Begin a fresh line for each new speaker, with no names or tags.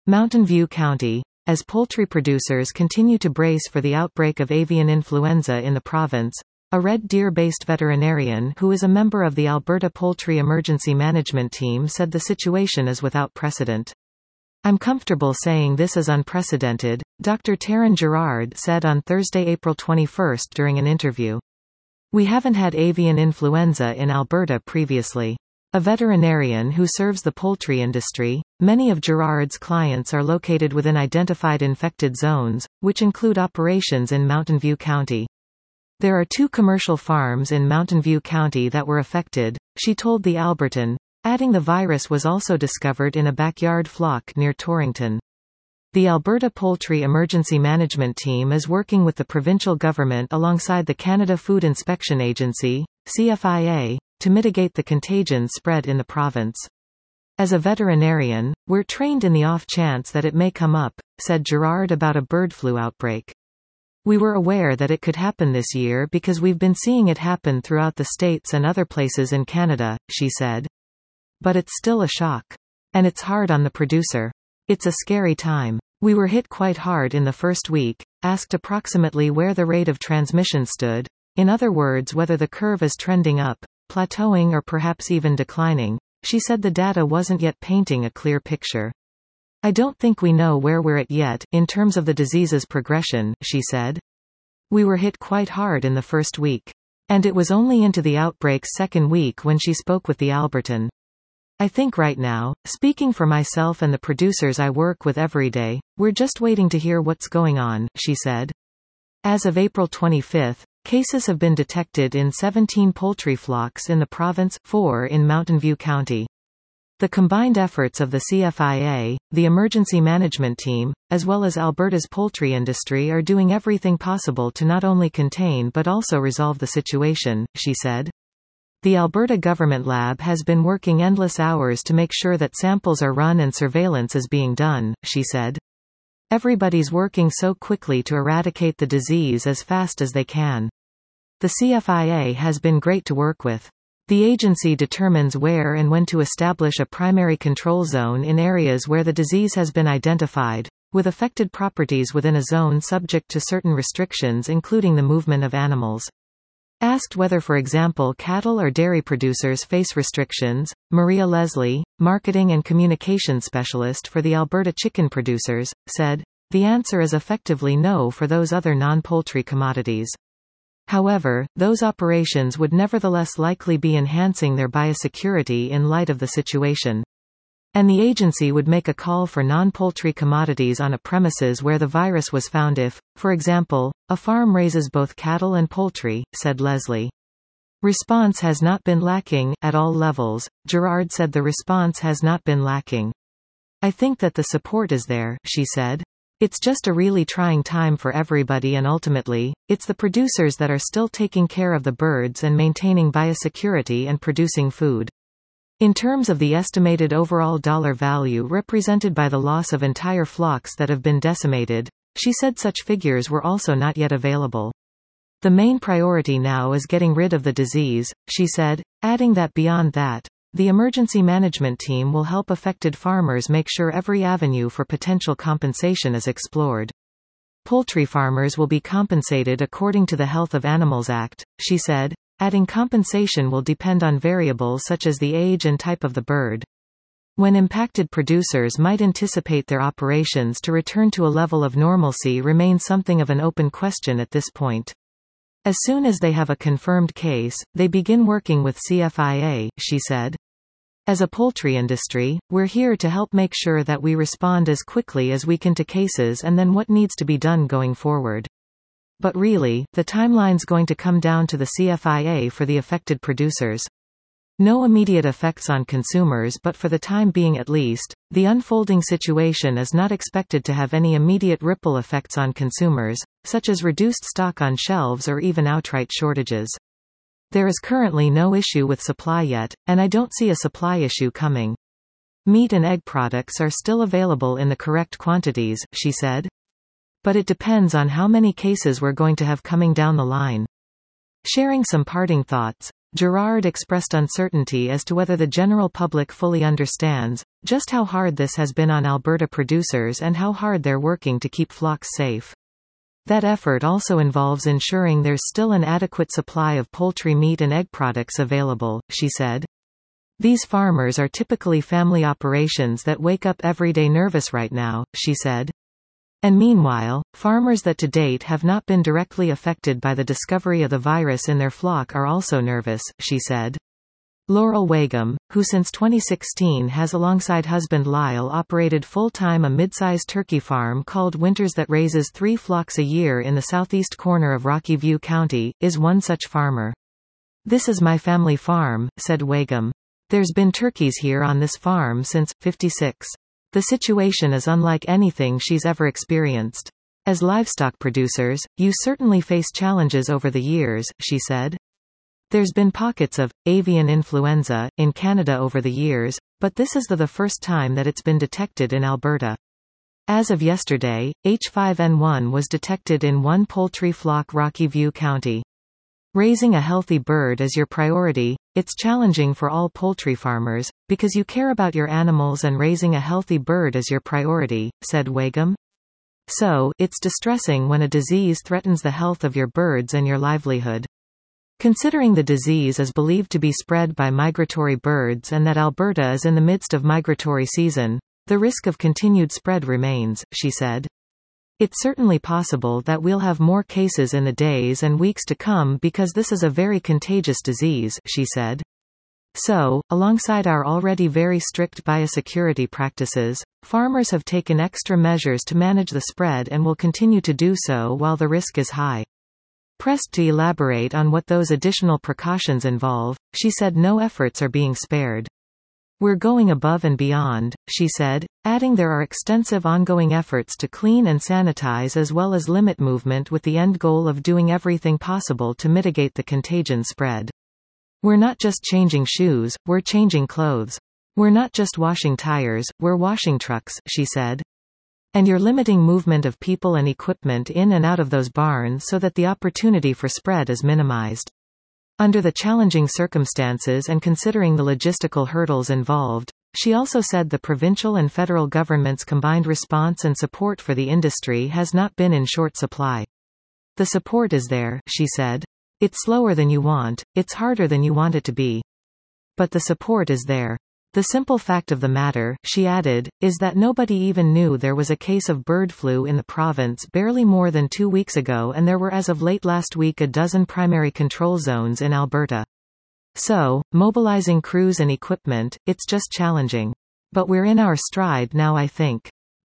Mountain View County. As poultry producers continue to brace for the outbreak of avian influenza in the province, a Red Deer-based veterinarian who is a member of the Alberta Poultry Emergency Management Team said the situation is without precedent. "I'm comfortable saying this is unprecedented," Dr. Taryn Gerard said on Thursday, April 21 during an interview. "We haven't had avian influenza in Alberta previously." A veterinarian who serves the poultry industry, many of Gerard's clients are located within identified infected zones, which include operations in Mountain View County. "There are 2 commercial farms in Mountain View County that were affected," she told the Albertan, adding the virus was also discovered in a backyard flock near Torrington. The Alberta Poultry Emergency Management Team is working with the provincial government alongside the Canada Food Inspection Agency, CFIA, to mitigate the contagion spread in the province. "As a veterinarian, we're trained in the off chance that it may come up," said Gerard about a bird flu outbreak. "We were aware that it could happen this year because we've been seeing it happen throughout the States and other places in Canada," she said. "But it's still a shock. And it's hard on the producer. It's a scary time. We were hit quite hard in the first week." Asked approximately where the rate of transmission stood, in other words whether the curve is trending up, plateauing or perhaps even declining, she said the data wasn't yet painting a clear picture. "I don't think we know where we're at yet, in terms of the disease's progression," she said. "We were hit quite hard in the first week. And it was only into the outbreak's second week when she spoke with the Albertan. I think right now, speaking for myself and the producers I work with every day, we're just waiting to hear what's going on," she said. As of April 25, cases have been detected in 17 poultry flocks in the province, 4 in Mountain View County. The combined efforts of the CFIA, the Emergency Management Team, as well as Alberta's poultry industry are doing everything possible to not only contain but also resolve the situation, she said. The Alberta Government Lab has been working endless hours to make sure that samples are run and surveillance is being done, she said. Everybody's working so quickly to eradicate the disease as fast as they can. The CFIA has been great to work with. The agency determines where and when to establish a primary control zone in areas where the disease has been identified, with affected properties within a zone subject to certain restrictions including the movement of animals. Asked whether for example cattle or dairy producers face restrictions, Maria Leslie, marketing and communications specialist for the Alberta chicken producers, said, "The answer is effectively no for those other non-poultry commodities. However, those operations would nevertheless likely be enhancing their biosecurity in light of the situation. And the agency would make a call for non-poultry commodities on a premises where the virus was found if, for example, a farm raises both cattle and poultry," said Leslie. Response has not been lacking, at all levels. Gerard said the response has not been lacking. "I think that the support is there," she said. "It's just a really trying time for everybody and ultimately, it's the producers that are still taking care of the birds and maintaining biosecurity and producing food." In terms of the estimated overall dollar value represented by the loss of entire flocks that have been decimated, she said such figures were also not yet available. "The main priority now is getting rid of the disease," she said, adding that beyond that, the emergency management team will help affected farmers make sure every avenue for potential compensation is explored. "Poultry farmers will be compensated according to the Health of Animals Act," she said, adding compensation will depend on variables such as the age and type of the bird. When impacted producers might anticipate their operations to return to a level of normalcy remains something of an open question at this point. As soon as they have a confirmed case, they begin working with CFIA, she said. "As a poultry industry, we're here to help make sure that we respond as quickly as we can to cases and then what needs to be done going forward. But really, the timeline's going to come down to the CFIA for the affected producers. No immediate effects on consumers but for the time being at least, the unfolding situation is not expected to have any immediate ripple effects on consumers, such as reduced stock on shelves or even outright shortages. There is currently no issue with supply yet, and I don't see a supply issue coming. Meat and egg products are still available in the correct quantities," she said. "But it depends on how many cases we're going to have coming down the line." Sharing some parting thoughts, Gerard expressed uncertainty as to whether the general public fully understands just how hard this has been on Alberta producers and how hard they're working to keep flocks safe. That effort also involves ensuring there's still an adequate supply of poultry meat and egg products available, she said. These farmers are typically family operations that wake up every day nervous right now, she said. And meanwhile, farmers that to date have not been directly affected by the discovery of the virus in their flock are also nervous, she said. Laurel Wagham, who since 2016 has alongside husband Lyle operated full-time a mid-size turkey farm called Winters that raises 3 flocks a year in the southeast corner of Rocky View County, is one such farmer. "This is my family farm," said Wagham. "There's been turkeys here on this farm since, 56. The situation is unlike anything she's ever experienced. As livestock producers, you certainly face challenges over the years," she said. There's been pockets of avian influenza in Canada over the years, but this is the first time that it's been detected in Alberta. As of yesterday, H5N1 was detected in one poultry flock Rocky View County. Raising a healthy bird is your priority. It's challenging for all poultry farmers, because you care about your animals and raising a healthy bird is your priority, said Wagham. So, it's distressing when a disease threatens the health of your birds and your livelihood. Considering the disease is believed to be spread by migratory birds and that Alberta is in the midst of migratory season, the risk of continued spread remains, she said. It's certainly possible that we'll have more cases in the days and weeks to come because this is a very contagious disease, she said. So, alongside our already very strict biosecurity practices, farmers have taken extra measures to manage the spread and will continue to do so while the risk is high. Pressed to elaborate on what those additional precautions involve, she said no efforts are being spared. We're going above and beyond, she said, adding there are extensive ongoing efforts to clean and sanitize as well as limit movement with the end goal of doing everything possible to mitigate the contagion spread. We're not just changing shoes, we're changing clothes. We're not just washing tires, we're washing trucks, she said. And you're limiting movement of people and equipment in and out of those barns so that the opportunity for spread is minimized. Under the challenging circumstances and considering the logistical hurdles involved, she also said the provincial and federal government's combined response and support for the industry has not been in short supply. The support is there, she said. It's slower than you want, it's harder than you want it to be. But the support is there. The simple fact of the matter, she added, is that nobody even knew there was a case of bird flu in the province barely more than 2 weeks ago, and there were as of late last week a dozen primary control zones in Alberta. So, mobilizing crews and equipment, it's just challenging. But we're in our stride now, I think.